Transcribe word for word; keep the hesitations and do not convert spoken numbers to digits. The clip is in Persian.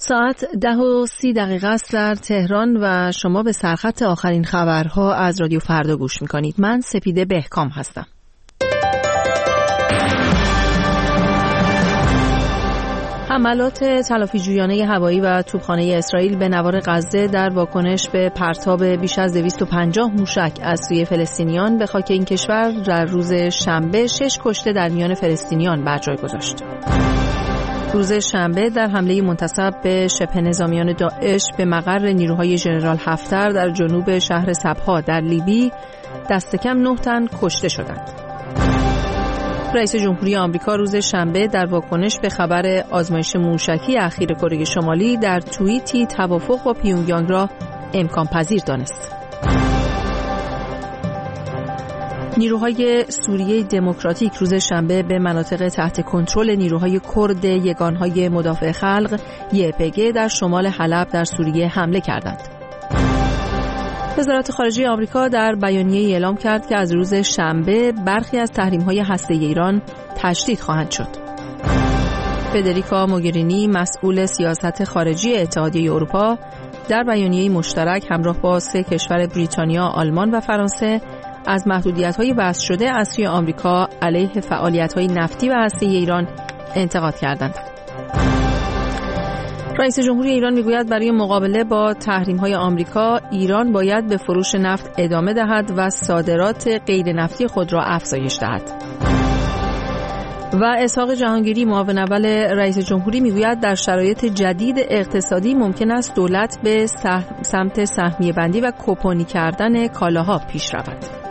ساعت ده و سی دقیقه است در تهران و شما به سرخط آخرین خبرها از رادیو فردا گوش میکنید. من سپیده بهکام هستم. حملات تلافی‌جویانه هوایی و توپخانه اسرائیل به نوار غزه در واکنش به پرتاب بیش از دویست و پنجاه موشک از سوی فلسطینیان به خاک این کشور در روز شنبه شش کشته در میان فلسطینیان بر جای گذاشت. روز شنبه در حمله منتسب به شبه نظامیان داعش به مقر نیروهای ژنرال حفتر در جنوب شهر سبها در لیبی دست کم نه تن کشته شدند. رئیس جمهوری آمریکا روز شنبه در واکنش به خبر آزمایش موشکی اخیر کره شمالی در توییتی توافق با پیونگیانگ را امکان پذیر دانست. نیروهای سوریه دموکراتیک روز شنبه به مناطق تحت کنترل نیروهای کرد یگانهای مدافع خلق یه پی جی در شمال حلب در سوریه حمله کردند. وزارت خارجه آمریکا در بیانیه‌ای اعلام کرد که از روز شنبه برخی از تحریم‌های هسته‌ای ایران تجدید خواهند شد. فدریکا موگرینی مسئول سیاست خارجی اتحادیه اروپا در بیانیه‌ای مشترک همراه با سه کشور بریتانیا، آلمان و فرانسه از محدودیت‌های وضع شده از سوی آمریکا علیه فعالیت‌های نفتی و هسته‌ای ایران انتقاد کردند. رئیس جمهوری ایران میگوید برای مقابله با تحریم‌های آمریکا، ایران باید به فروش نفت ادامه دهد و صادرات غیر نفتی خود را افزایش دهد. و اسحاق جهانگیری معاون اول رئیس جمهوری میگوید در شرایط جدید اقتصادی ممکن است دولت به سمت سهمیه بندی و کوپنی کردن کالاها پیش رود.